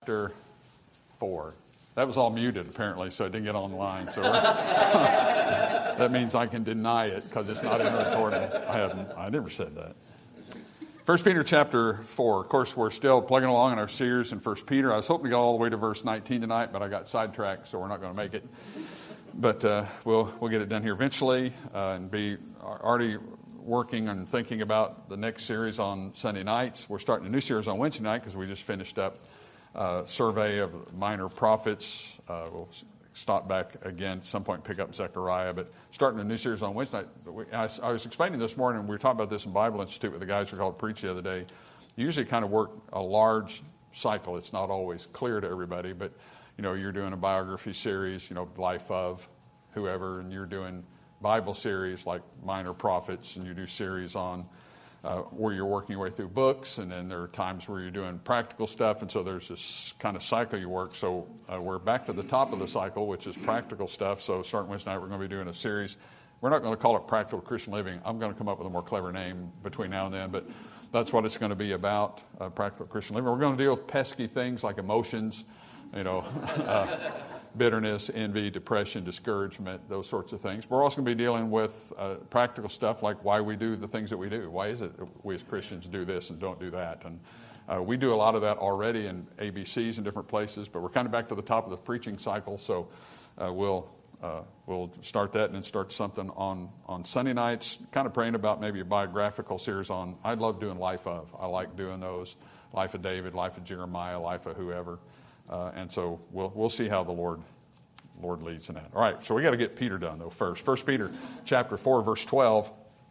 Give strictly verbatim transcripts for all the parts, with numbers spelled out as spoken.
chapter four. That was all muted, apparently, so it didn't get online. So that means I can deny it because it's not in the recording. I haven't. I never said that. First Peter chapter four. Of course, we're still plugging along in our series in First Peter. I was hoping to go all the way to verse nineteen tonight, but I got sidetracked, so we're not going to make it. But uh, we'll we'll get it done here eventually, uh, and be already working and thinking about the next series on Sunday nights. We're starting a new series on Wednesday night because we just finished up a survey of minor prophets. Uh, we'll stop back again at some point and pick up Zechariah, but starting a new series on Wednesday night. But we, I, I was explaining this morning, we were talking about this in Bible Institute with the guys who are called Preach the other day. You usually kind of work a large cycle. It's not always clear to everybody, but you know, you're doing a biography series, you know, life of whoever, and you're doing Bible series like minor prophets, and you do series on uh, where you're working your way through books, and then there are times where you're doing practical stuff, and so there's this kind of cycle you work. So uh, we're back to the top of the cycle, which is practical stuff. So starting Wednesday night, we're going to be doing a series. We're not going to call it Practical Christian Living. I'm going to come up with a more clever name between now and then, but that's what it's going to be about, uh, Practical Christian Living. We're going to deal with pesky things like emotions, you know, uh, bitterness, envy, depression, discouragement, those sorts of things. We're also going to be dealing with uh, practical stuff like why we do the things that we do. Why is it we as Christians do this and don't do that? And uh, we do a lot of that already in A B Cs in different places, but we're kind of back to the top of the preaching cycle, so uh, we'll uh, we'll start that and then start something on, on Sunday nights, kind of praying about maybe a biographical series on, I love doing Life of. I like doing those, Life of David, Life of Jeremiah, Life of whoever. Uh, and so we'll we'll see how the Lord Lord leads in that. All right, so we got to get Peter done though first. First Peter chapter four, verse twelve.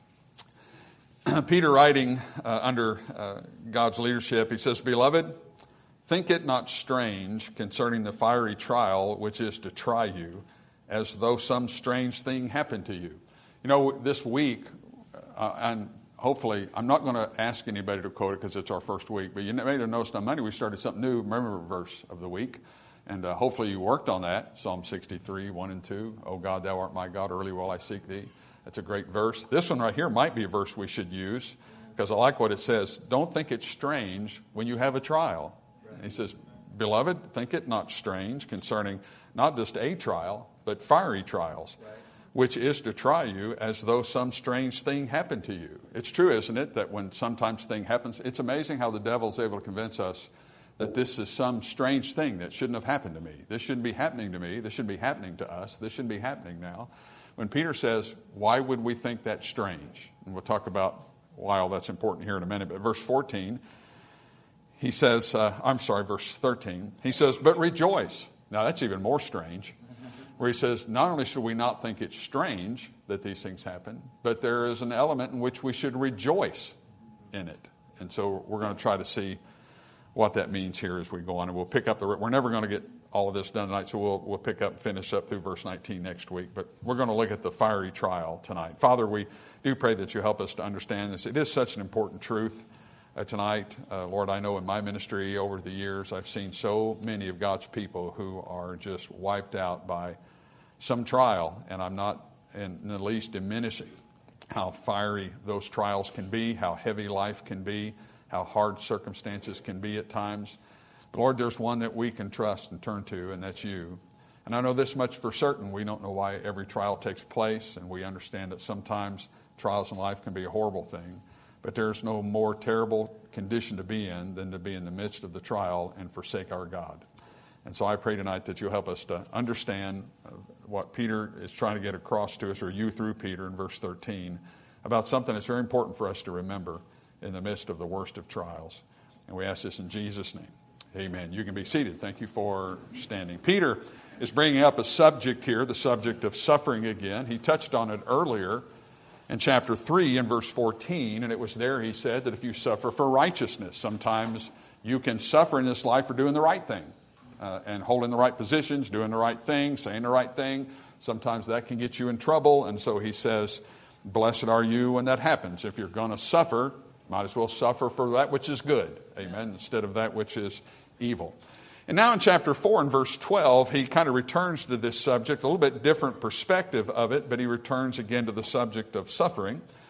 Peter writing uh, under uh, God's leadership, he says, "Beloved, think it not strange concerning the fiery trial which is to try you, as though some strange thing happened to you." You know, this week, uh, and hopefully, I'm not going to ask anybody to quote it because it's our first week, but you may have noticed on Monday we started something new, memory verse of the week, and uh, hopefully you worked on that, Psalm sixty-three, one and two, "O God, thou art my God, early will I seek thee." That's a great verse. This one right here might be a verse we should use because I like what it says. Don't think it strange when you have a trial. Right. He says, "Beloved, think it not strange concerning not just a trial, but fiery trials. Right. Which is to try you as though some strange thing happened to you." It's true, isn't it, that when sometimes thing happens, it's amazing how the devil is able to convince us that this is some strange thing that shouldn't have happened to me. This shouldn't be happening to me. This shouldn't be happening to us. This shouldn't be happening now. When Peter says, why would we think that's strange? And we'll talk about why all that's important here in a minute. But verse fourteen, he says, uh, I'm sorry, verse thirteen, he says, "But rejoice." Now that's even more strange. Where he says, not only should we not think it's strange that these things happen, but there is an element in which we should rejoice in it. And so we're going to try to see what that means here as we go on. And we'll pick up the, we're never going to get all of this done tonight, so we'll, we'll pick up and finish up through verse nineteen next week. But we're going to look at the fiery trial tonight. Father, we do pray that you help us to understand this. It is such an important truth uh, tonight. Uh, Lord, I know in my ministry over the years, I've seen so many of God's people who are just wiped out by some trial, and I'm not in the least diminishing how fiery those trials can be, how heavy life can be, how hard circumstances can be at times. But Lord, there's one that we can trust and turn to, and that's you. And I know this much for certain. We don't know why every trial takes place, and we understand that sometimes trials in life can be a horrible thing. But there's no more terrible condition to be in than to be in the midst of the trial and forsake our God. And so I pray tonight that you'll help us to understand what Peter is trying to get across to us, or you through Peter in verse thirteen, about something that's very important for us to remember in the midst of the worst of trials. And we ask this in Jesus' name. Amen. You can be seated. Thank you for standing. Peter is bringing up a subject here, the subject of suffering again. He touched on it earlier in chapter three in verse fourteen, and it was there he said that if you suffer for righteousness, sometimes you can suffer in this life for doing the right thing. Uh, and holding the right positions, doing the right thing, saying the right thing. Sometimes that can get you in trouble. And so he says, blessed are you when that happens. If you're going to suffer, might as well suffer for that which is good. Amen. Instead of that which is evil. And now in chapter four and verse twelve, he kind of returns to this subject, a little bit different perspective of it, but he returns again to the subject of suffering.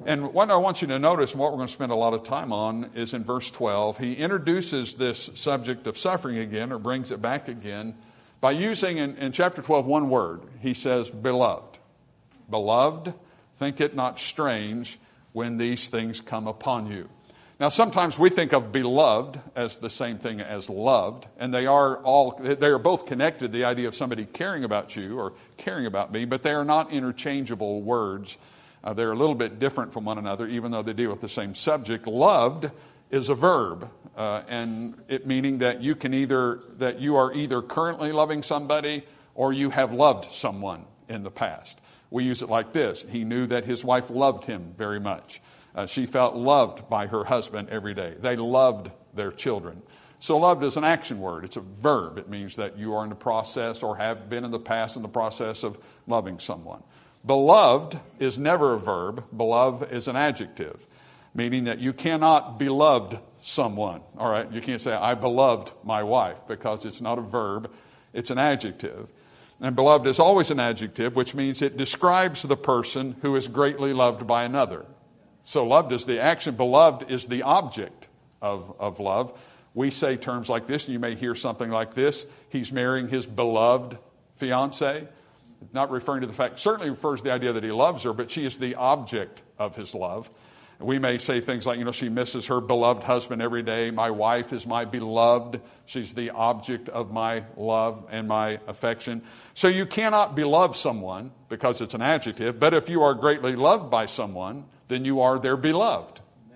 And what I want you to notice, and what we're going to spend a lot of time on, is in verse twelve. He introduces this subject of suffering again, or brings it back again, by using in, in chapter twelve one word. He says, beloved. Beloved, think it not strange when these things come upon you. Now, sometimes we think of beloved as the same thing as loved, and they are all, they are both connected, the idea of somebody caring about you or caring about me, but they are not interchangeable words. Uh, they're a little bit different from one another, even though they deal with the same subject. Loved is a verb, uh, and it meaning that you can either, that you are either currently loving somebody or you have loved someone in the past. We use it like this. He knew that his wife loved him very much. Uh, she felt loved by her husband every day. They loved their children. So loved is an action word. It's a verb. It means that you are in the process or have been in the past in the process of loving someone. Beloved is never a verb. Beloved is an adjective, meaning that you cannot beloved someone. All right, you can't say, I beloved my wife, because it's not a verb. It's an adjective. And beloved is always an adjective, which means it describes the person who is greatly loved by another. So loved is the action. Beloved is the object of, of love. We say terms like this. You may hear something like this. He's marrying his beloved fiancée. Not referring to the fact, certainly refers to the idea that he loves her, but she is the object of his love. We may say things like, you know, she misses her beloved husband every day. My wife is my beloved. She's the object of my love and my affection. So you cannot beloved someone because it's an adjective, but if you are greatly loved by someone, then you are their beloved.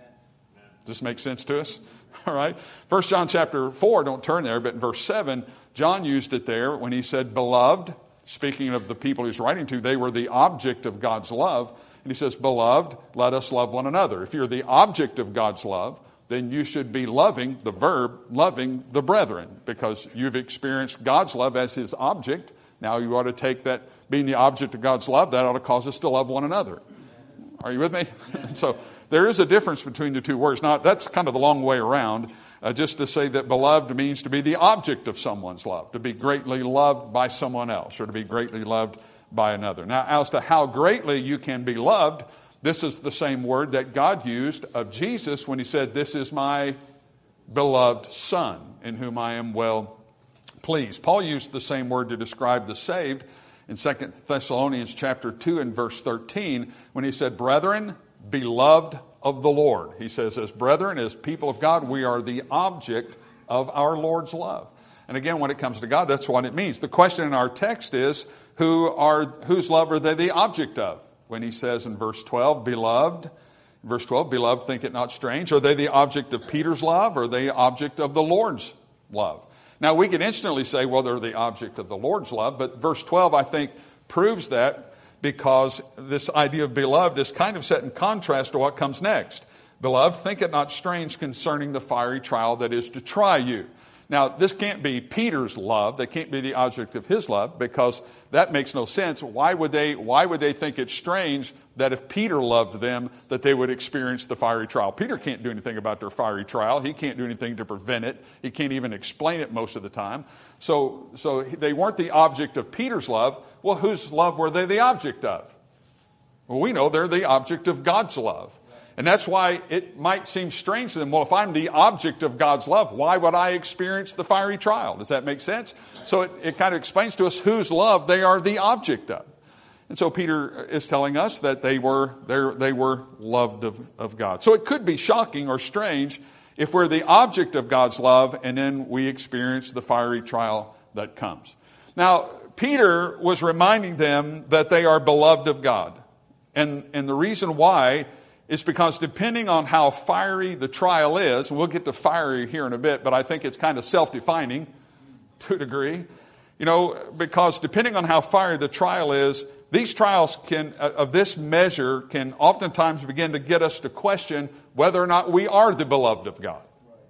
Does this make sense to us? All right. First John chapter four, don't turn there, but in verse seven, John used it there when he said beloved. Speaking of the people he's writing to, they were the object of God's love. And he says, beloved, let us love one another. If you're the object of God's love, then you should be loving, the verb, loving the brethren, because you've experienced God's love as his object. Now you ought to take that, being the object of God's love, that ought to cause us to love one another. Are you with me? So there is a difference between the two words. Now, that's kind of the long way around. Uh, just to say that beloved means to be the object of someone's love, to be greatly loved by someone else, or to be greatly loved by another. Now, as to how greatly you can be loved, this is the same word that God used of Jesus when he said, this is my beloved Son, in whom I am well pleased. Paul used the same word to describe the saved in Second Thessalonians chapter two and verse thirteen, when he said, brethren, beloved of the Lord. He says, as brethren, as people of God, we are the object of our Lord's love. And again, when it comes to God, that's what it means. The question in our text is, who are, whose love are they the object of? When he says in verse twelve, beloved, verse twelve, beloved, think it not strange. Are they the object of Peter's love, or are they the object of the Lord's love? Now, we could instantly say, well, they're the object of the Lord's love, but verse twelve, I think, proves that, because this idea of beloved is kind of set in contrast to what comes next. Beloved, think it not strange concerning the fiery trial that is to try you. Now, this can't be Peter's love. They can't be the object of his love, because that makes no sense. Why would they, why would they think it's strange that if Peter loved them, that they would experience the fiery trial? Peter can't do anything about their fiery trial. He can't do anything to prevent it. He can't even explain it most of the time. So, so they weren't the object of Peter's love. Well, whose love were they the object of? Well, we know they're the object of God's love. And that's why it might seem strange to them. Well, if I'm the object of God's love, why would I experience the fiery trial? Does that make sense? So it, it kind of explains to us whose love they are the object of. And so Peter is telling us that they were they were loved of, of God. So it could be shocking or strange if we're the object of God's love and then we experience the fiery trial that comes. Now, Peter was reminding them that they are beloved of God. And, and the reason why is because depending on how fiery the trial is, we'll get to fiery here in a bit, but I think it's kind of self-defining to a degree. You know, because depending on how fiery the trial is, these trials can, of this measure can oftentimes begin to get us to question whether or not we are the beloved of God.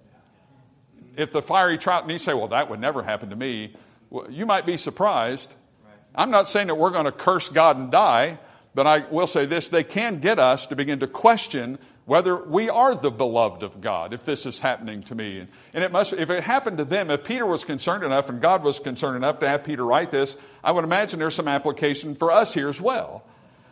If the fiery trial, and you say, well, that would never happen to me. Well, you might be surprised. I'm not saying that we're going to curse God and die, but I will say this, they can get us to begin to question whether we are the beloved of God, if this is happening to me. And it must, if it happened to them, if Peter was concerned enough and God was concerned enough to have Peter write this, I would imagine there's some application for us here as well.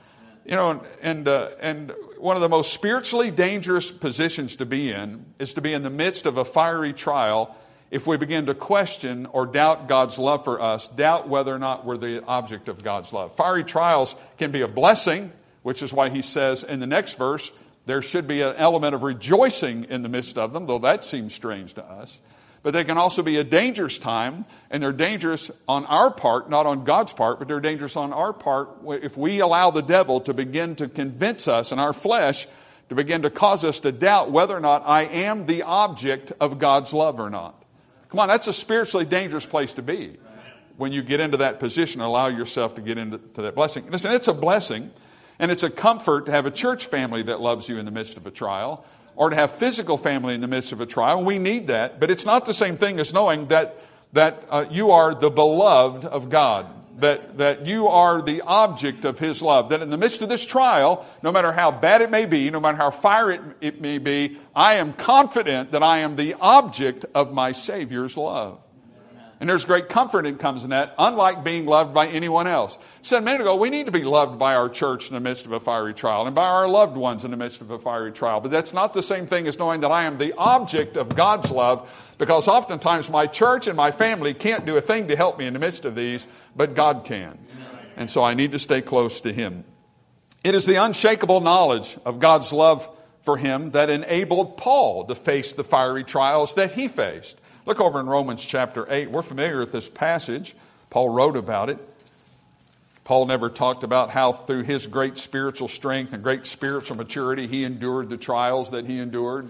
You know, and and, uh, and one of the most spiritually dangerous positions to be in is to be in the midst of a fiery trial if we begin to question or doubt God's love for us, doubt whether or not we're the object of God's love. Fiery trials can be a blessing, which is why he says in the next verse, there should be an element of rejoicing in the midst of them, though that seems strange to us. But they can also be a dangerous time, and they're dangerous on our part, not on God's part, but they're dangerous on our part if we allow the devil to begin to convince us in our flesh, to begin to cause us to doubt whether or not I am the object of God's love or not. Come on, that's a spiritually dangerous place to be when you get into that position and allow yourself to get into to that blessing. Listen, it's a blessing, and it's a comfort to have a church family that loves you in the midst of a trial, or to have physical family in the midst of a trial. We need that, but it's not the same thing as knowing that that uh, you are the beloved of God, that that you are the object of His love, that in the midst of this trial, no matter how bad it may be, no matter how fiery it, it may be, I am confident that I am the object of my Savior's love. And there's great comfort that comes in that, unlike being loved by anyone else. I said a minute ago, we need to be loved by our church in the midst of a fiery trial and by our loved ones in the midst of a fiery trial. But that's not the same thing as knowing that I am the object of God's love, because oftentimes my church and my family can't do a thing to help me in the midst of these, but God can. And so I need to stay close to Him. It is the unshakable knowledge of God's love for him that enabled Paul to face the fiery trials that he faced. Look over in Romans chapter eight. We're familiar with this passage. Paul wrote about it. Paul never talked about how through his great spiritual strength and great spiritual maturity he endured the trials that he endured.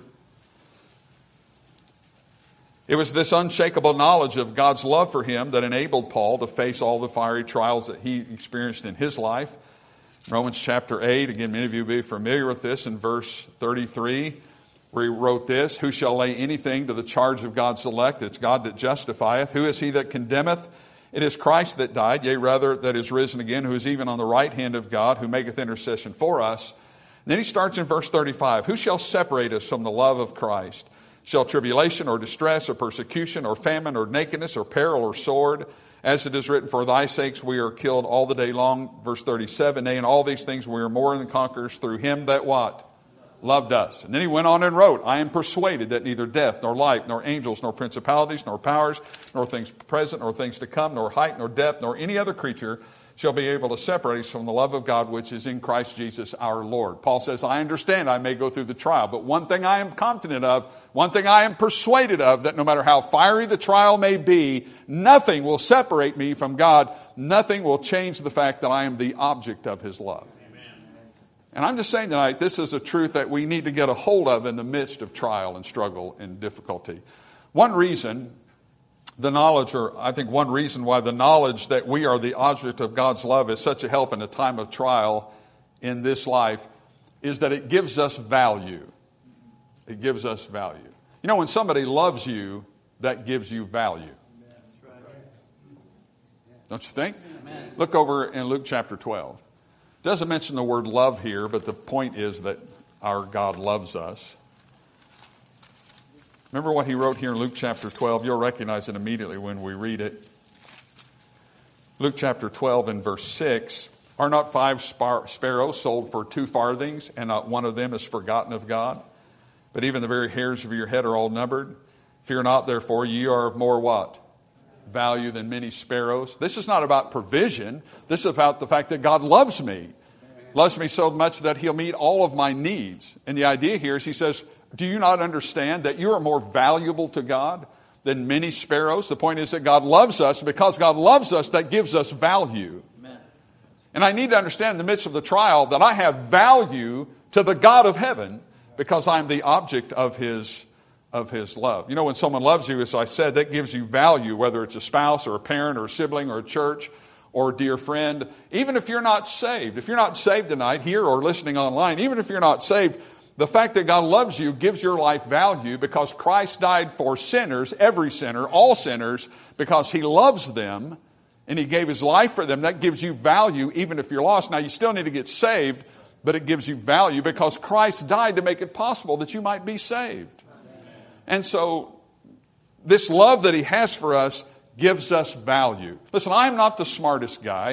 It was this unshakable knowledge of God's love for him that enabled Paul to face all the fiery trials that he experienced in his life. Romans chapter eight, again, many of you will be familiar with this, in verse thirty-three, where he wrote this: Who shall lay anything to the charge of God's elect? It's God that justifieth. Who is he that condemneth? It is Christ that died, yea, rather, that is risen again, who is even on the right hand of God, who maketh intercession for us. And then he starts in verse thirty-five. Who shall separate us from the love of Christ? Shall tribulation or distress or persecution or famine or nakedness or peril or sword? As it is written, for thy sakes we are killed all the day long. Verse thirty-seven, nay, in all these things we are more than conquerors through him that what? Loved us. And then he went on and wrote, I am persuaded that neither death, nor life, nor angels, nor principalities, nor powers, nor things present, nor things to come, nor height, nor depth, nor any other creature shall be able to separate us from the love of God which is in Christ Jesus our Lord. Paul says, I understand I may go through the trial, but one thing I am confident of, one thing I am persuaded of, that no matter how fiery the trial may be, nothing will separate me from God. Nothing will change the fact that I am the object of his love. Amen. And I'm just saying tonight, this is a truth that we need to get a hold of in the midst of trial and struggle and difficulty. One reason The knowledge, or I think one reason why the knowledge that we are the object of God's love is such a help in a time of trial in this life, is that it gives us value. It gives us value. You know, when somebody loves you, that gives you value. Don't you think? Look over in Luke chapter twelve. It doesn't mention the word love here, but the point is that our God loves us. Remember what he wrote here in Luke chapter twelve. You'll recognize it immediately when we read it. Luke chapter twelve and verse six. Are not five spar- sparrows sold for two farthings, and not one of them is forgotten of God? But even the very hairs of your head are all numbered. Fear not, therefore, ye are of more what? Value than many sparrows. This is not about provision. This is about the fact that God loves me. Loves me so much that he'll meet all of my needs. And the idea here is he says, do you not understand that you are more valuable to God than many sparrows? The point is that God loves us. Because God loves us, that gives us value. Amen. And I need to understand in the midst of the trial that I have value to the God of heaven because I'm the object of his, of his love. You know, when someone loves you, as I said, that gives you value, whether it's a spouse or a parent or a sibling or a church or a dear friend. Even if you're not saved, if you're not saved tonight here or listening online, even if you're not saved, the fact that God loves you gives your life value because Christ died for sinners, every sinner, all sinners, because he loves them and he gave his life for them. That gives you value even if you're lost. Now, you still need to get saved, but it gives you value because Christ died to make it possible that you might be saved. And so this love that he has for us gives us value. Listen, I'm not the smartest guy.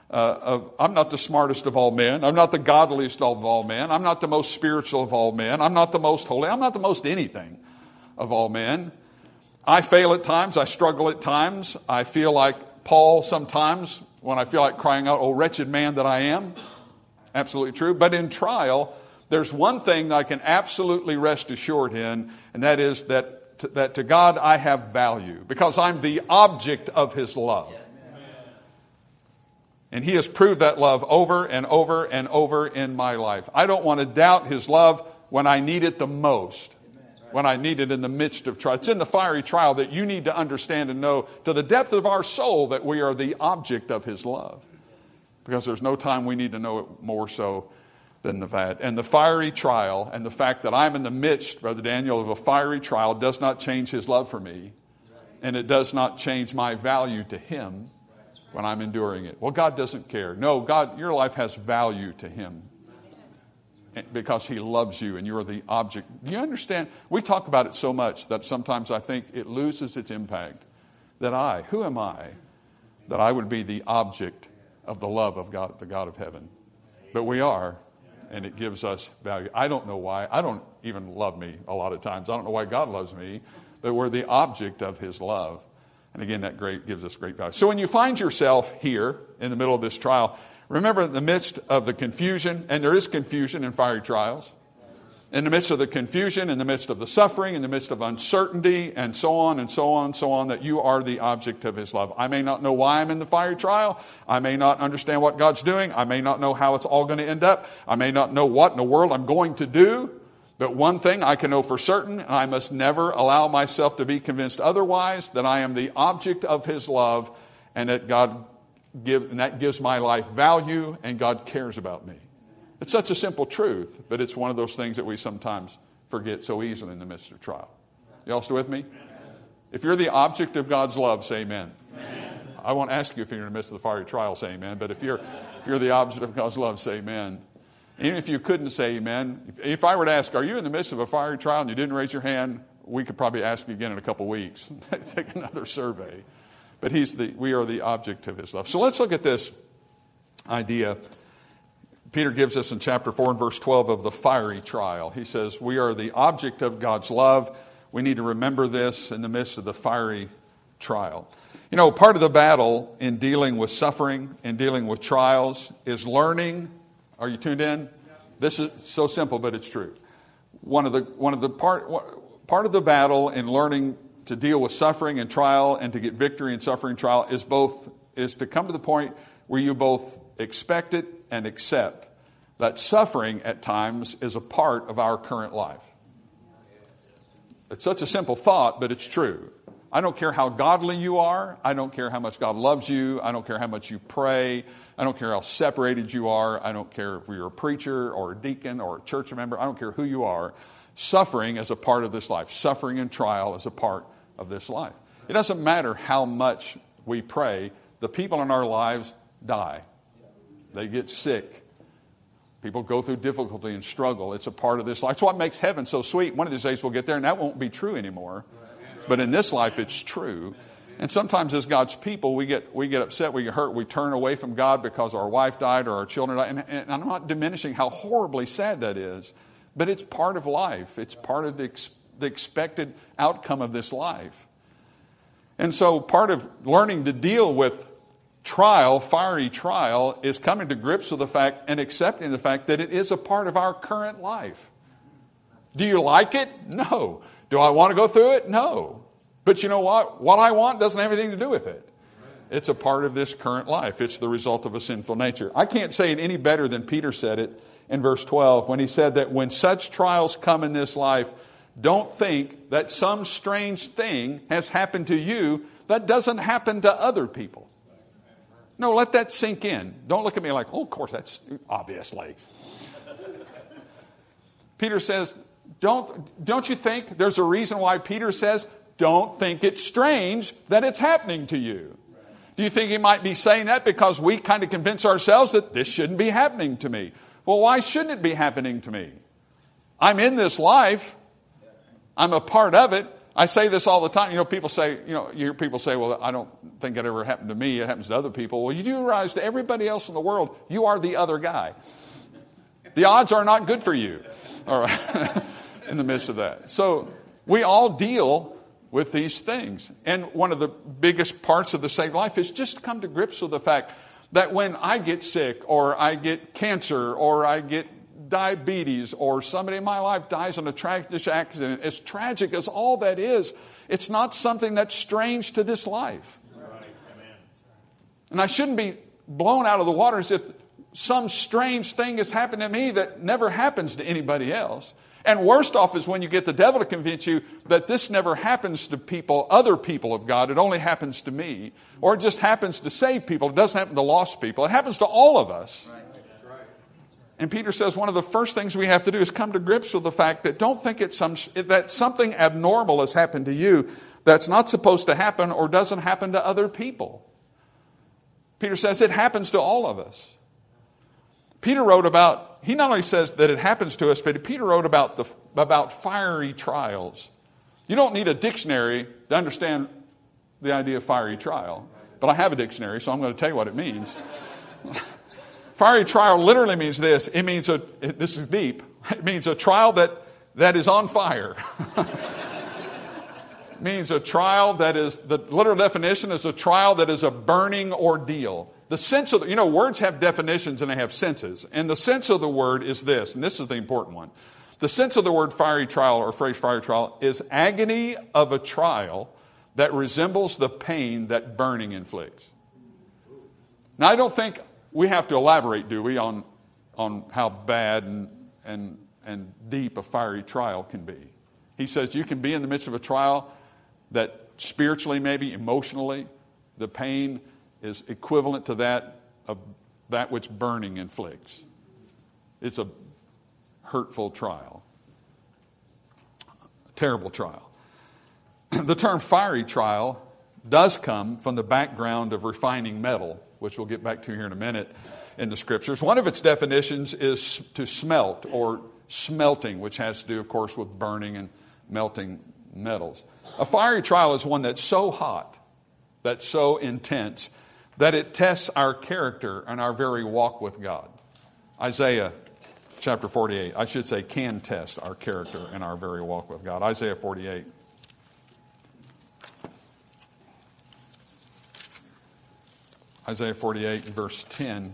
uh, of, I'm not the smartest of all men. I'm not the godliest of all men. I'm not the most spiritual of all men. I'm not the most holy. I'm not the most anything of all men. I fail at times. I struggle at times. I feel like Paul sometimes when I feel like crying out, oh, wretched man that I am. Absolutely true. But in trial, there's one thing that I can absolutely rest assured in, and that is that, that to God I have value because I'm the object of His love. And He has proved that love over and over and over in my life. I don't want to doubt His love when I need it the most. When I need it in the midst of trial. It's in the fiery trial that you need to understand and know to the depth of our soul that we are the object of His love. Because there's no time we need to know it more so than that. And the fiery trial and the fact that I'm in the midst, Brother Daniel, of a fiery trial does not change His love for me. And it does not change my value to Him when I'm enduring it. Well, God doesn't care. No, God, your life has value to Him. Because He loves you and you're the object. Do you understand? We talk about it so much that sometimes I think it loses its impact. That I, who am I? That I would be the object of the love of God, the God of heaven. But we are, and it gives us value. I don't know why. I don't even love me a lot of times. I don't know why God loves me, but we're the object of His love. And again, that great gives us great value. So when you find yourself here in the middle of this trial, remember, in the midst of the confusion, and there is confusion in fiery trials, in the midst of the confusion, in the midst of the suffering, in the midst of uncertainty, and so on and so on and so on, that you are the object of His love. I may not know why I'm in the fiery trial. I may not understand what God's doing. I may not know how it's all going to end up. I may not know what in the world I'm going to do. But one thing I can know for certain, and I must never allow myself to be convinced otherwise, that I am the object of His love, and that God Give, and that gives my life value, and God cares about me. It's such a simple truth, but it's one of those things that we sometimes forget so easily in the midst of trial. You all still with me? Amen. If you're the object of God's love, say amen. Amen. I won't ask you if you're in the midst of the fiery trial, say amen. But if you're if you're the object of God's love, say amen. Even if you couldn't say amen, if, if I were to ask, are you in the midst of a fiery trial, and you didn't raise your hand, we could probably ask you again in a couple weeks. Take another survey. But he's the, we are the object of His love. So let's look at this idea. Peter gives us in chapter four and verse twelve of the fiery trial. He says, we are the object of God's love. We need to remember this in the midst of the fiery trial. You know, part of the battle in dealing with suffering, in dealing with trials, is learning. Are you tuned in? This is so simple, but it's true. One of the, one of the part, part of the battle in learning to deal with suffering and trial and to get victory in suffering and trial is both is to come to the point where you both expect it and accept that suffering at times is a part of our current life. It's such a simple thought, but it's true. I don't care how godly you are. I don't care how much God loves you. I don't care how much you pray. I don't care how separated you are. I don't care if you're a preacher or a deacon or a church member. I don't care who you are. Suffering is a part of this life. Suffering and trial is a part of this life. It doesn't matter how much we pray. The people in our lives die. They get sick. People go through difficulty and struggle. It's a part of this life. It's what makes heaven so sweet. One of these days we'll get there, and that won't be true anymore. But in this life, it's true. And sometimes as God's people, we get we get upset, we get hurt, we turn away from God because our wife died or our children died. And, and I'm not diminishing how horribly sad that is, but it's part of life. It's part of the the expected outcome of this life. And so part of learning to deal with trial, fiery trial, is coming to grips with the fact and accepting the fact that it is a part of our current life. Do you like it? No. Do I want to go through it? No. But you know what? What I want doesn't have anything to do with it. It's a part of this current life. It's the result of a sinful nature. I can't say it any better than Peter said it in verse twelve when he said that when such trials come in this life, don't think that some strange thing has happened to you that doesn't happen to other people. No, let that sink in. Don't look at me like, oh, of course, that's obviously. Peter says, don't, don't you think there's a reason why Peter says, don't think it's strange that it's happening to you? Do you think he might be saying that because we kind of convince ourselves that this shouldn't be happening to me? Well, why shouldn't it be happening to me? I'm in this life. I'm a part of it. I say this all the time. You know, people say, you know, you hear people say, well, I don't think it ever happened to me. It happens to other people. Well, you do realize to everybody else in the world, you are the other guy. The odds are not good for you. All right. In the midst of that. So we all deal with these things. And one of the biggest parts of the saved life is just come to grips with the fact that when I get sick or I get cancer or I get diabetes or somebody in my life dies in a tragic accident, as tragic as all that is, it's not something that's strange to this life. And I shouldn't be blown out of the water as if some strange thing has happened to me that never happens to anybody else. And worst off is when you get the devil to convince you that this never happens to people, other people of God. It only happens to me. Or it just happens to saved people. It doesn't happen to lost people. It happens to all of us. Right. And Peter says one of the first things we have to do is come to grips with the fact that don't think it's some, that something abnormal has happened to you that's not supposed to happen or doesn't happen to other people. Peter says it happens to all of us. Peter wrote about, he not only says that it happens to us, but Peter wrote about the about fiery trials. You don't need a dictionary to understand the idea of fiery trial. But I have a dictionary, so I'm going to tell you what it means. Fiery trial literally means this. It means, a, this is deep, it means a trial that, that is on fire. It means a trial that is, the literal definition is a trial that is a burning ordeal. The sense of, the, you know, words have definitions and they have senses. And the sense of the word is this, and this is the important one. The sense of the word fiery trial or phrase fiery trial is agony of a trial that resembles the pain that burning inflicts. Now, I don't think we have to elaborate, do we, on, on how bad and, and, and deep a fiery trial can be. He says you can be in the midst of a trial that spiritually, maybe emotionally, the pain is equivalent to that of that which burning inflicts. It's a hurtful trial. A terrible trial. The term fiery trial does come from the background of refining metal, which we'll get back to here in a minute in the scriptures. One of its definitions is to smelt or smelting, which has to do, of course, with burning and melting metals. A fiery trial is one that's so hot, that's so intense, that it tests our character and our very walk with God. Isaiah chapter forty-eight, I should say, can test our character and our very walk with God. Isaiah forty-eight. Isaiah forty-eight, verse ten.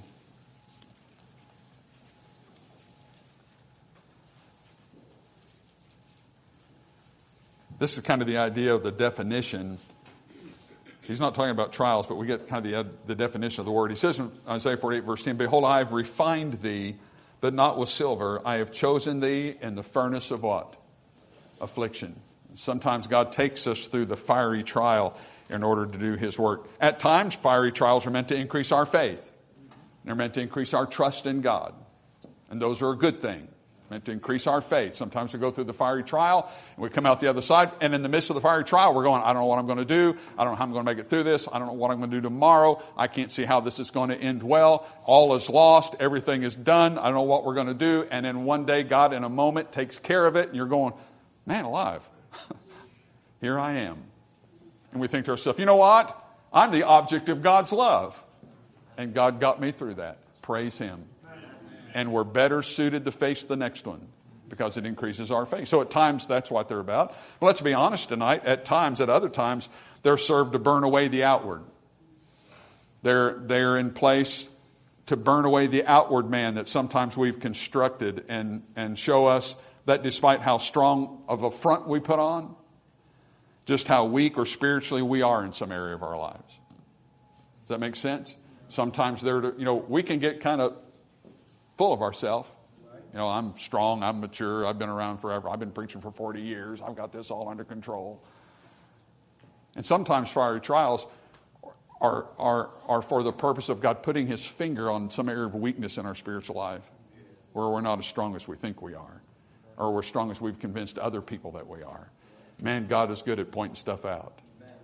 This is kind of the idea of the definition. He's not talking about trials, but we get kind of the, the definition of the word. He says in Isaiah forty-eight, verse ten, "Behold, I have refined thee, but not with silver. I have chosen thee in the furnace of" what? Affliction. Sometimes God takes us through the fiery trial in order to do His work. At times, fiery trials are meant to increase our faith. They're meant to increase our trust in God. And those are a good thing. Meant to increase our faith. Sometimes we go through the fiery trial and we come out the other side, and in the midst of the fiery trial we're going, I don't know what I'm going to do. I don't know how I'm going to make it through this. I don't know what I'm going to do tomorrow. I can't see how this is going to end well. All is lost. Everything is done. I don't know what we're going to do. And then one day God in a moment takes care of it, and you're going, man alive. Here I am. And we think to ourselves, you know what? I'm the object of God's love. And God got me through that. Praise Him. And we're better suited to face the next one because it increases our faith. So at times, that's what they're about. But let's be honest tonight. At times, at other times, they're served to burn away the outward. They're, they're in place to burn away the outward man that sometimes we've constructed and, and show us that despite how strong of a front we put on, just how weak or spiritually we are in some area of our lives. Does that make sense? Sometimes they're, to, you know, we can get kind of full of ourselves. You know, I'm strong, I'm mature, I've been around forever, I've been preaching for forty years, I've got this all under control. And sometimes fiery trials are, are, are for the purpose of God putting His finger on some area of weakness in our spiritual life where we're not as strong as we think we are, or we're strong as we've convinced other people that we are. Man, God is good at pointing stuff out.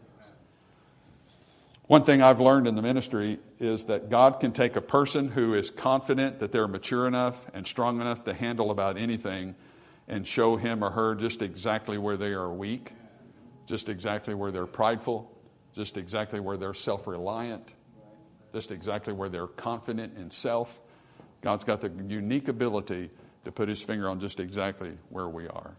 One thing I've learned in the ministry is that God can take a person who is confident that they're mature enough and strong enough to handle about anything and show him or her just exactly where they are weak just exactly where they're prideful, just exactly where they're self-reliant, just exactly where they're confident in self. God's got the unique ability to put his finger on just exactly where we are.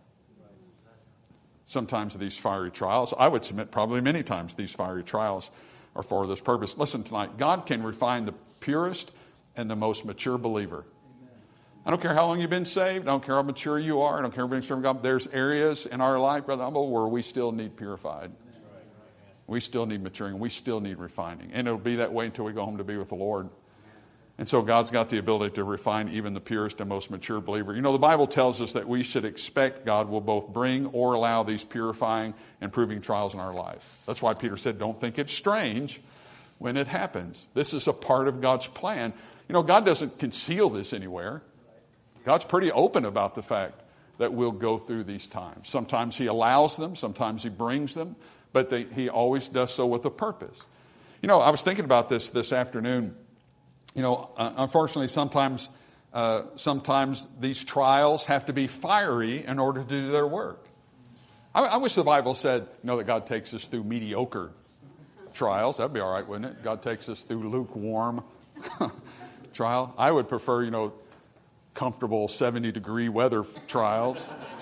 Sometimes these fiery trials, I would submit probably many times these fiery trials are for this purpose. Listen tonight, God can refine the purest and the most mature believer. I don't care how long you've been saved. I don't care how mature you are. I don't care if you've been serving God. There's areas in our life, Brother Humble, where we still need purified. We still need maturing. We still need refining. And it'll be that way until we go home to be with the Lord. And so God's got the ability to refine even the purest and most mature believer. You know, the Bible tells us that we should expect God will both bring or allow these purifying and proving trials in our life. That's why Peter said, don't think it's strange when it happens. This is a part of God's plan. You know, God doesn't conceal this anywhere. God's pretty open about the fact that we'll go through these times. Sometimes he allows them, sometimes he brings them, but they, he always does so with a purpose. You know, I was thinking about this this afternoon. You know, uh, unfortunately, sometimes uh, sometimes these trials have to be fiery in order to do their work. I, I wish the Bible said, you know, that God takes us through mediocre trials. That'd be all right, wouldn't it? God takes us through lukewarm trial. I would prefer, you know, comfortable seventy-degree weather trials.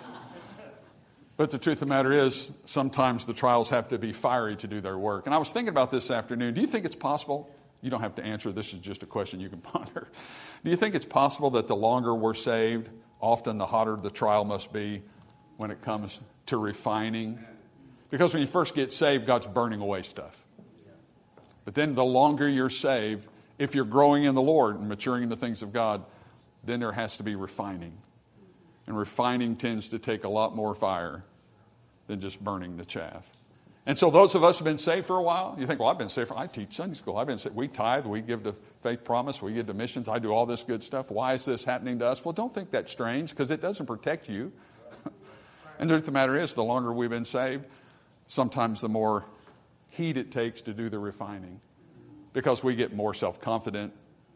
But the truth of the matter is, sometimes the trials have to be fiery to do their work. And I was thinking about this afternoon. Do you think it's possible? You don't have to answer. This is just a question you can ponder. Do you think it's possible that the longer we're saved, often the hotter the trial must be when it comes to refining? Because when you first get saved, God's burning away stuff. But then the longer you're saved, if you're growing in the Lord and maturing in the things of God, then there has to be refining. And refining tends to take a lot more fire than just burning the chaff. And so those of us who have been saved for a while, you think, well, I've been saved for, I teach Sunday school. I've been saved. We tithe, we give to Faith Promise, we give to missions. I do all this good stuff. Why is this happening to us? Well, don't think that's strange, because it doesn't protect you. And the truth of the matter is, the longer we've been saved, sometimes the more heat it takes to do the refining. Because we get more self-confident.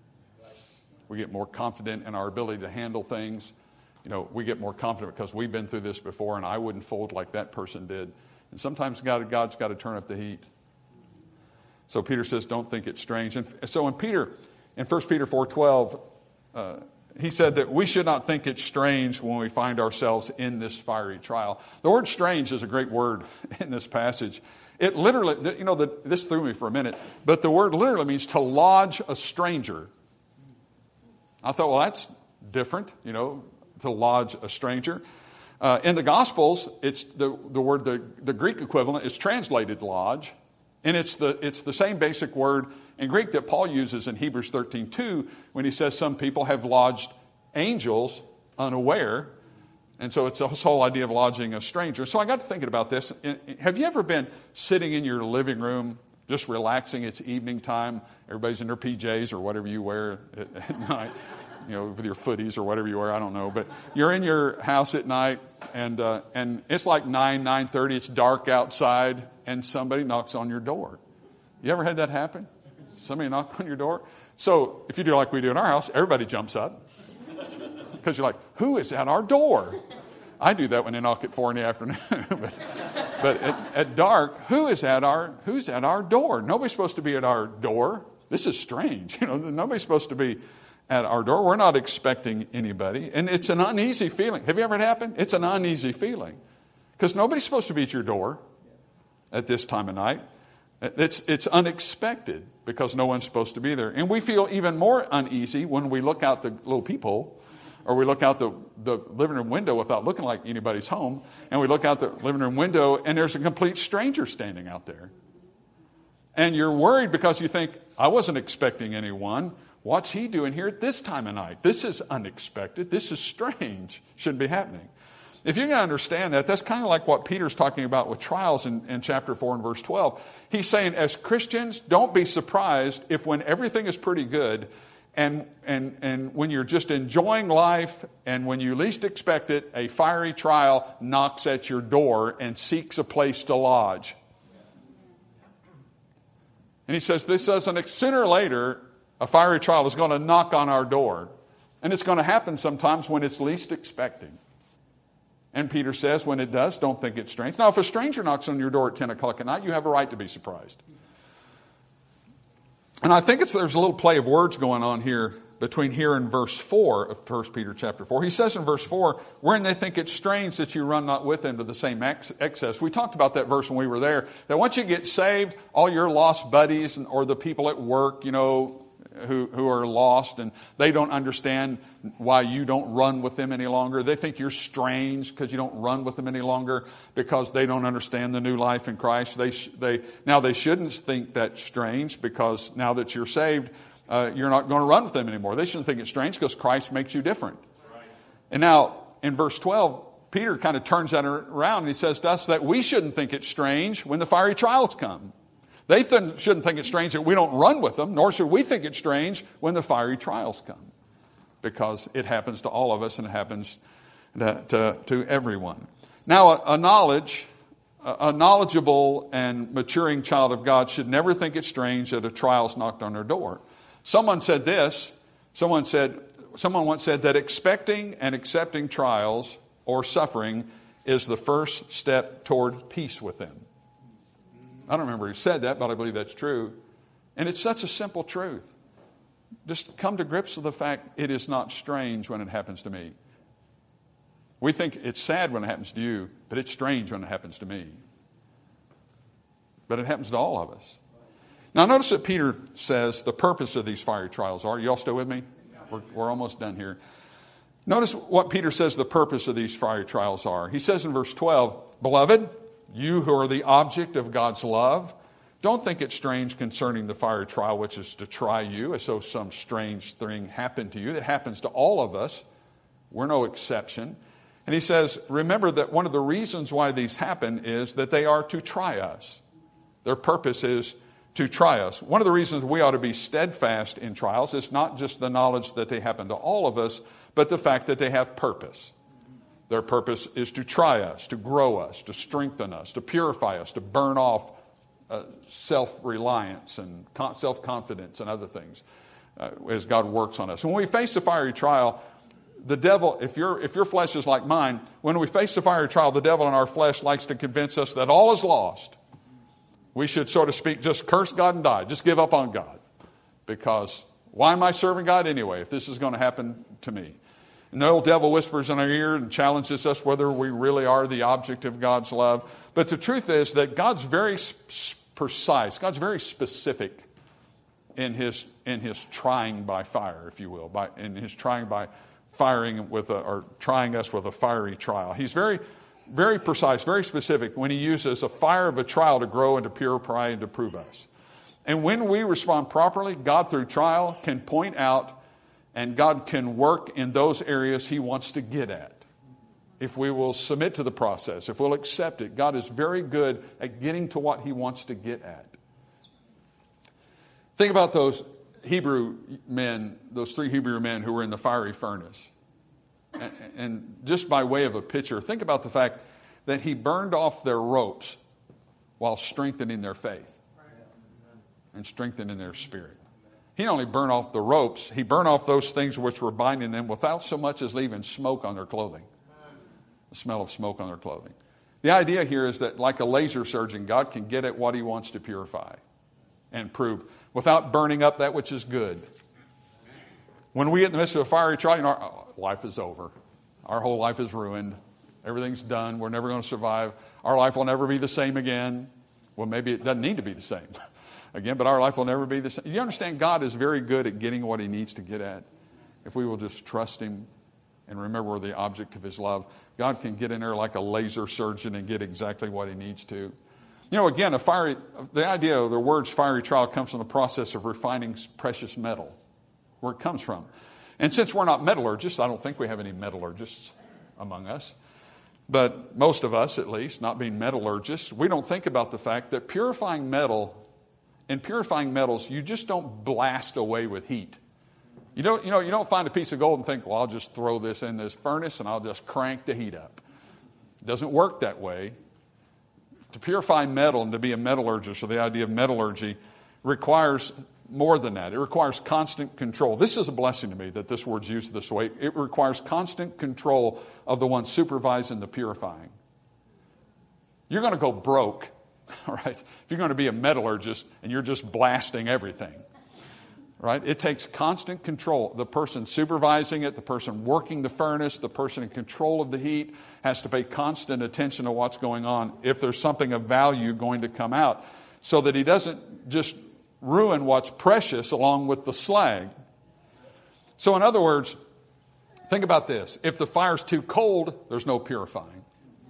We get more confident in our ability to handle things. You know, we get more confident because we've been through this before, and I wouldn't fold like that person did. And sometimes God, God's got to turn up the heat. So Peter says, don't think it's strange. And so in Peter, in First Peter four twelve, uh, he said that we should not think it's strange when we find ourselves in this fiery trial. The word strange is a great word in this passage. It literally, you know, the, this threw me for a minute, but the word literally means to lodge a stranger. I thought, well, that's different, you know, to lodge a stranger. Uh, in the Gospels, it's the, the word, the, the Greek equivalent is translated lodge. And it's the, it's the same basic word in Greek that Paul uses in Hebrews thirteen two when he says some people have lodged angels unaware. And so it's this whole idea of lodging a stranger. So I got to thinking about this. Have you ever been sitting in your living room just relaxing? It's evening time. Everybody's in their P Js or whatever you wear at, at night. You know, with your footies or whatever you wear, I don't know. But you're in your house at night, and uh, and it's like nine, nine thirty. It's dark outside, and somebody knocks on your door. You ever had that happen? Somebody knock on your door? So if you do like we do in our house, everybody jumps up. Because you're like, who is at our door? I do that when they knock at four in the afternoon. but but at, at dark, who is at our who's at our door? Nobody's supposed to be at our door. This is strange. You know, nobody's supposed to be at our door. We're not expecting anybody. And it's an uneasy feeling. Have you ever had it happen? It's an uneasy feeling. Because nobody's supposed to be at your door at this time of night. It's, it's unexpected because no one's supposed to be there. And we feel even more uneasy when we look out the little peephole, or we look out the, the living room window without looking like anybody's home, and we look out the living room window and there's a complete stranger standing out there. And you're worried because you think, I wasn't expecting anyone. What's he doing here at this time of night? This is unexpected. This is strange. Shouldn't be happening. If you can understand that, that's kind of like what Peter's talking about with trials in, in chapter four and verse twelve. He's saying, as Christians, don't be surprised if when everything is pretty good and, and, and when you're just enjoying life and when you least expect it, a fiery trial knocks at your door and seeks a place to lodge. And he says this doesn't, sooner or later, a fiery trial is going to knock on our door. And it's going to happen sometimes when it's least expecting. And Peter says, when it does, don't think it's strange. Now, if a stranger knocks on your door at ten o'clock at night, you have a right to be surprised. And I think it's, there's a little play of words going on here between here and verse four of First Peter chapter four. He says in verse four, wherein they think it strange that you run not with them to the same ex- excess. We talked about that verse when we were there, that once you get saved, all your lost buddies and, or the people at work, you know, who, who are lost and they don't understand why you don't run with them any longer. They think you're strange because you don't run with them any longer because they don't understand the new life in Christ. They, sh- they, now they shouldn't think that's strange because now that you're saved, Uh, you're not going to run with them anymore. They shouldn't think it's strange because Christ makes you different. Right. And now in verse twelve, Peter kind of turns that around and he says to us that we shouldn't think it's strange when the fiery trials come. They th- shouldn't think it's strange that we don't run with them, nor should we think it's strange when the fiery trials come, because it happens to all of us and it happens to, to, to everyone. Now, a, a knowledge, a, a knowledgeable and maturing child of God should never think it's strange that a trial's knocked on their door. Someone said this, someone said, someone once said that expecting and accepting trials or suffering is the first step toward peace with them. I don't remember who said that, but I believe that's true. And it's such a simple truth. Just come to grips with the fact it is not strange when it happens to me. We think it's sad when it happens to you, but it's strange when it happens to me. But it happens to all of us. Now, notice that Peter says the purpose of these fiery trials are. You all still with me? We're, we're almost done here. Notice what Peter says the purpose of these fiery trials are. He says in verse twelve, Beloved, you who are the object of God's love, don't think it strange concerning the fiery trial which is to try you, as though some strange thing happened to you. It happens to all of us. We're no exception. And he says, remember that one of the reasons why these happen is that they are to try us. Their purpose is to try us. One of the reasons we ought to be steadfast in trials is not just the knowledge that they happen to all of us, but the fact that they have purpose. Their purpose is to try us, to grow us, to strengthen us, to purify us, to burn off uh, self-reliance and con- self-confidence and other things uh, as God works on us. When we face a fiery trial, the devil, if your if your flesh is like mine, when we face a fiery trial, the devil in our flesh likes to convince us that all is lost. We should, so to speak, just curse God and die. Just give up on God. Because why am I serving God anyway if this is going to happen to me? And the old devil whispers in our ear and challenges us whether we really are the object of God's love. But the truth is that God's very precise. God's very specific in his in his trying by fire, if you will, by in his trying by firing with a, or trying us with a fiery trial. He's very Very precise, very specific when he uses a fire of a trial to grow and to purify and to prove us. And when we respond properly, God through trial can point out and God can work in those areas he wants to get at. If we will submit to the process, if we'll accept it, God is very good at getting to what he wants to get at. Think about those Hebrew men, those three Hebrew men who were in the fiery furnace. And just by way of a picture, think about the fact that he burned off their ropes while strengthening their faith and strengthening their spirit. He not only burned off the ropes, he burned off those things which were binding them without so much as leaving smoke on their clothing. The smell of smoke on their clothing. The idea here is that like a laser surgeon, God can get at what he wants to purify and prove without burning up that which is good. When we get in the midst of a fiery trial, you know, our life is over. Our whole life is ruined. Everything's done. We're never going to survive. Our life will never be the same again. Well, maybe it doesn't need to be the same again, but our life will never be the same. You understand God is very good at getting what he needs to get at. If we will just trust him and remember we're the object of his love, God can get in there like a laser surgeon and get exactly what he needs to. You know, again, a fiery, the idea of the words fiery trial comes from the process of refining precious metal, where it comes from. And since we're not metallurgists, I don't think we have any metallurgists among us, but most of us at least, not being metallurgists, we don't think about the fact that purifying metal, in purifying metals, you just don't blast away with heat. You don't, you know, you don't find a piece of gold and think, well, I'll just throw this in this furnace and I'll just crank the heat up. It doesn't work that way. To purify metal and to be a metallurgist, or the idea of metallurgy, requires more than that. It requires constant control. This is a blessing to me that this word's used this way. It requires constant control of the one supervising the purifying. You're going to go broke, all right, if you're going to be a metallurgist and you're just blasting everything. Right? It takes constant control. The person supervising it, the person working the furnace, the person in control of the heat has to pay constant attention to what's going on if there's something of value going to come out, so that he doesn't just ruin what's precious along with the slag. So in other words, think about this. If the fire's too cold, there's no purifying.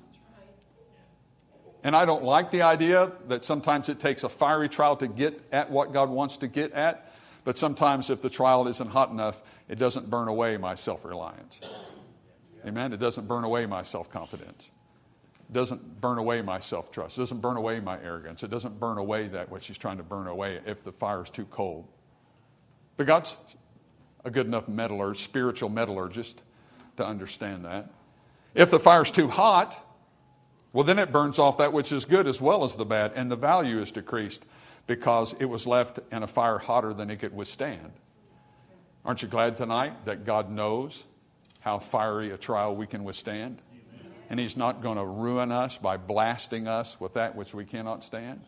And I don't like the idea that sometimes it takes a fiery trial to get at what God wants to get at. But sometimes if the trial isn't hot enough, it doesn't burn away my self-reliance. Amen? It doesn't burn away my self-confidence. It doesn't burn away my self-trust. It doesn't burn away my arrogance. It doesn't burn away that which he's trying to burn away if the fire is too cold. But God's a good enough metallurgist, spiritual metallurgist, to understand that. If the fire's too hot, well, then it burns off that which is good as well as the bad, and the value is decreased, because it was left in a fire hotter than it could withstand. Aren't you glad tonight that God knows how fiery a trial we can withstand? Amen. And he's not going to ruin us by blasting us with that which we cannot stand?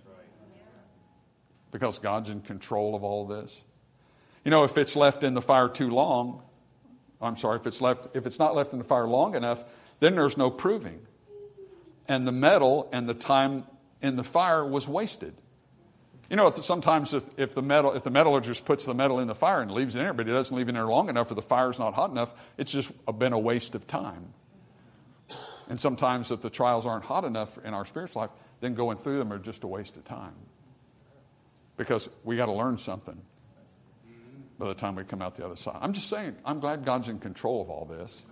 Because God's in control of all this. You know, if it's left in the fire too long, I'm sorry, if it's left, if it's not left in the fire long enough, then there's no proving. And the metal and the time in the fire was wasted. You know, sometimes if, if the metal, if the metallurgist puts the metal in the fire and leaves it in there, but he doesn't leave it in there long enough or the fire's not hot enough, it's just been a waste of time. And sometimes if the trials aren't hot enough in our spiritual life, then going through them are just a waste of time. Because we got to learn something by the time we come out the other side. I'm just saying, I'm glad God's in control of all this.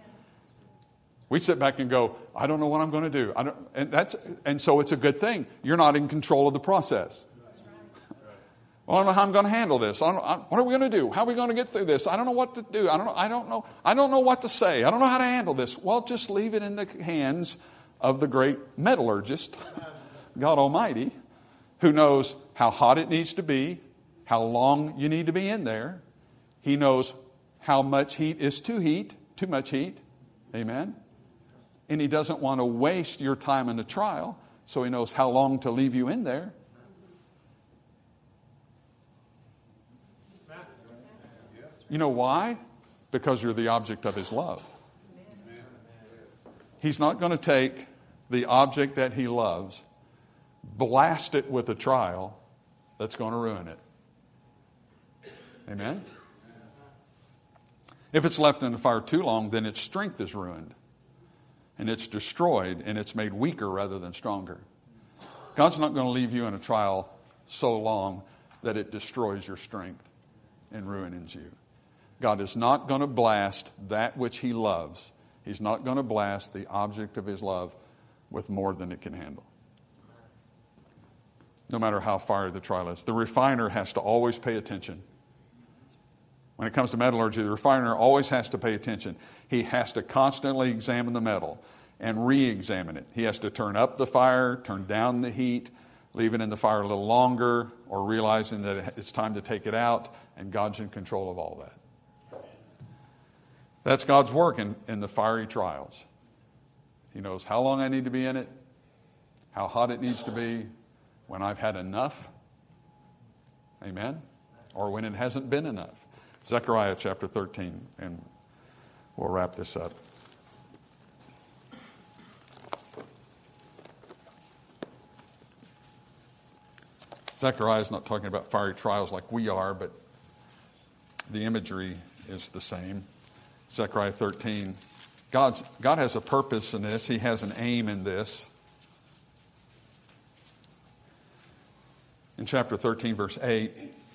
We sit back and go, I don't know what I'm going to do. I don't, and that's, and so it's a good thing. You're not in control of the process. Well, I don't know how I'm going to handle this. I don't, I, what are we going to do? How are we going to get through this? I don't know what to do. I don't know. I don't know. I don't know what to say. I don't know how to handle this. Well, just leave it in the hands of the great metallurgist, God Almighty, who knows how hot it needs to be, how long you need to be in there. He knows how much heat is too heat, too much heat. Amen. And he doesn't want to waste your time in the trial, so he knows how long to leave you in there. You know why? Because you're the object of his love. He's not going to take the object that he loves, blast it with a trial that's going to ruin it. Amen? If it's left in the fire too long, then its strength is ruined. And it's destroyed, and it's made weaker rather than stronger. God's not going to leave you in a trial so long that it destroys your strength and ruins you. God is not going to blast that which he loves. He's not going to blast the object of his love with more than it can handle. No matter how fiery the trial is. The refiner has to always pay attention. When it comes to metallurgy, the refiner always has to pay attention. He has to constantly examine the metal and re-examine it. He has to turn up the fire, turn down the heat, leave it in the fire a little longer, or realizing that it's time to take it out, and God's in control of all that. That's God's work in, in the fiery trials. He knows how long I need to be in it, how hot it needs to be, when I've had enough, amen, or when it hasn't been enough. Zechariah chapter thirteen, and we'll wrap this up. Zechariah is not talking about fiery trials like we are, but the imagery is the same. Zechariah thirteen. God's, God has a purpose in this. He has an aim in this. In chapter thirteen, verse eight,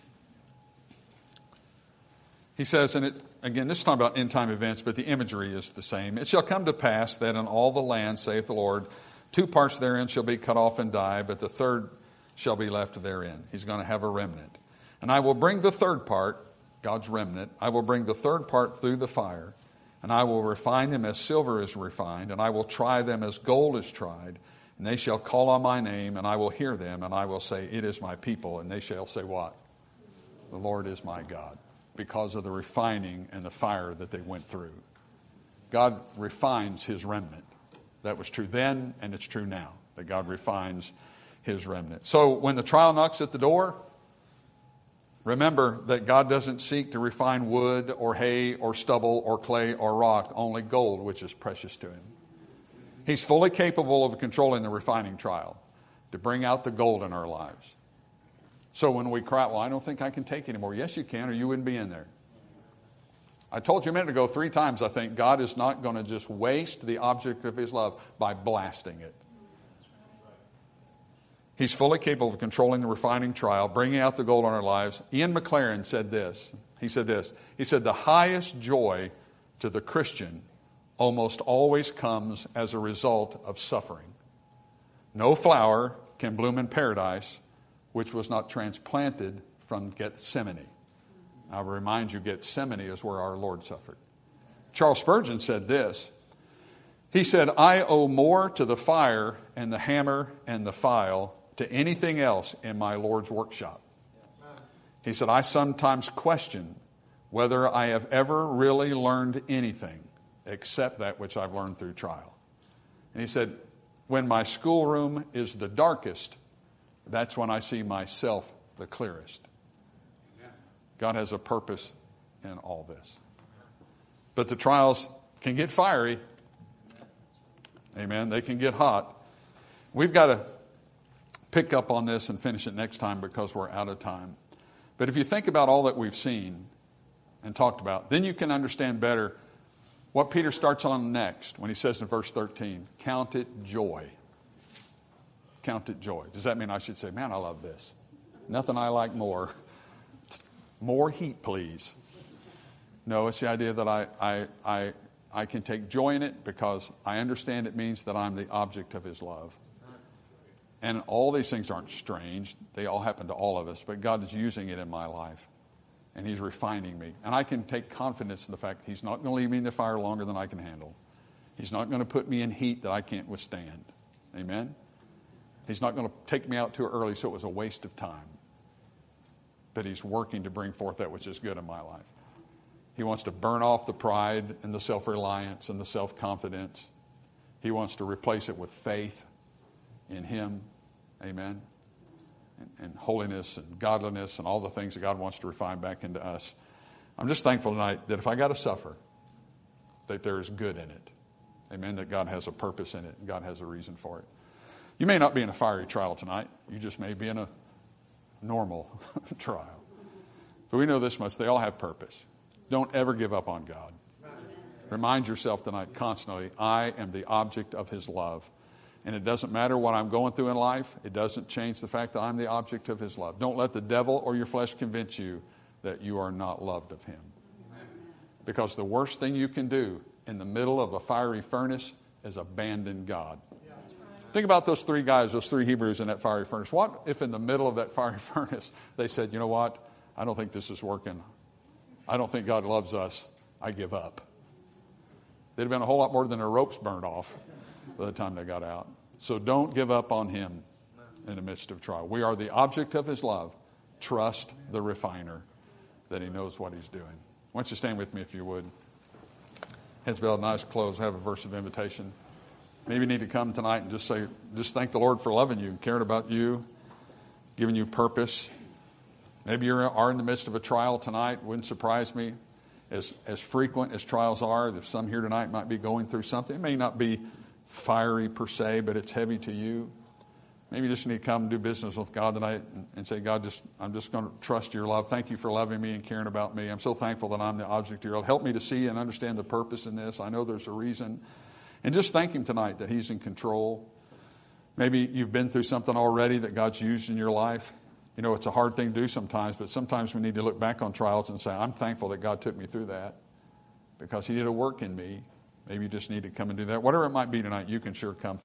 he says, and it, again, this is talking about end-time events, but the imagery is the same. It shall come to pass that in all the land, saith the Lord, two parts therein shall be cut off and die, but the third shall be left therein. He's going to have a remnant. And I will bring the third part, God's remnant, I will bring the third part through the fire, and I will refine them as silver is refined, and I will try them as gold is tried, and they shall call on my name, and I will hear them, and I will say, it is my people, and they shall say what? The Lord is my God, because of the refining and the fire that they went through. God refines his remnant. That was true then, and it's true now, that God refines his remnant. So when the trial knocks at the door, remember that God doesn't seek to refine wood or hay or stubble or clay or rock, only gold, which is precious to him. He's fully capable of controlling the refining trial to bring out the gold in our lives. So when we cry, well, I don't think I can take anymore. Yes, you can, or you wouldn't be in there. I told you a minute ago three times, I think, God is not going to just waste the object of his love by blasting it. He's fully capable of controlling the refining trial, bringing out the gold in our lives. Ian McLaren said this. He said this. He said, the highest joy to the Christian almost always comes as a result of suffering. No flower can bloom in paradise which was not transplanted from Gethsemane. I'll remind you, Gethsemane is where our Lord suffered. Charles Spurgeon said this. He said, I owe more to the fire and the hammer and the file to anything else in my Lord's workshop. He said, I sometimes question whether I have ever really learned anything except that which I've learned through trial. And he said, when my schoolroom is the darkest, that's when I see myself the clearest. God has a purpose in all this. But the trials can get fiery. Amen. They can get hot. We've got to pick up on this and finish it next time because we're out of time. But if you think about all that we've seen and talked about, then you can understand better what Peter starts on next when he says in verse thirteen, count it joy. Count it joy. Does that mean I should say, man, I love this? Nothing I like more. More heat, please. No, it's the idea that I, I, I, I can take joy in it because I understand it means that I'm the object of his love. And all these things aren't strange. They all happen to all of us. But God is using it in my life. And he's refining me. And I can take confidence in the fact that he's not going to leave me in the fire longer than I can handle. He's not going to put me in heat that I can't withstand. Amen? He's not going to take me out too early so it was a waste of time. But he's working to bring forth that which is good in my life. He wants to burn off the pride and the self-reliance and the self-confidence. He wants to replace it with faith in him. Amen. And, and holiness and godliness and all the things that God wants to refine back into us. I'm just thankful tonight that if I got to suffer, that there is good in it. Amen. That God has a purpose in it. And God has a reason for it. You may not be in a fiery trial tonight. You just may be in a normal trial. But we know this much. They all have purpose. Don't ever give up on God. Remind yourself tonight constantly, I am the object of his love. And it doesn't matter what I'm going through in life. It doesn't change the fact that I'm the object of his love. Don't let the devil or your flesh convince you that you are not loved of him. Because the worst thing you can do in the middle of a fiery furnace is abandon God. Think about those three guys, those three Hebrews in that fiery furnace. What if in the middle of that fiery furnace they said, you know what? I don't think this is working. I don't think God loves us. I give up. They'd have been a whole lot more than their ropes burned off by the time they got out. So don't give up on him in the midst of trial. We are the object of his love. Trust the refiner that he knows what he's doing. Why don't you stand with me if you would. Heads bowed and eyes closed. Have a verse of invitation. Maybe you need to come tonight and just say, just thank the Lord for loving you, caring about you, giving you purpose. Maybe you are in the midst of a trial tonight. Wouldn't surprise me. As, as frequent as trials are, if some here tonight might be going through something. It may not be fiery per se, but it's heavy to you. Maybe you just need to come and do business with God tonight and, and say, God, just I'm just going to trust your love. Thank you for loving me and caring about me. I'm so thankful that I'm the object of your love. Help me to see and understand the purpose in this. I know there's a reason. And just thank him tonight that he's in control. Maybe you've been through something already that God's used in your life. You know, it's a hard thing to do sometimes, but sometimes we need to look back on trials and say, I'm thankful that God took me through that because he did a work in me. Maybe you just need to come and do that. Whatever it might be tonight, you can sure come.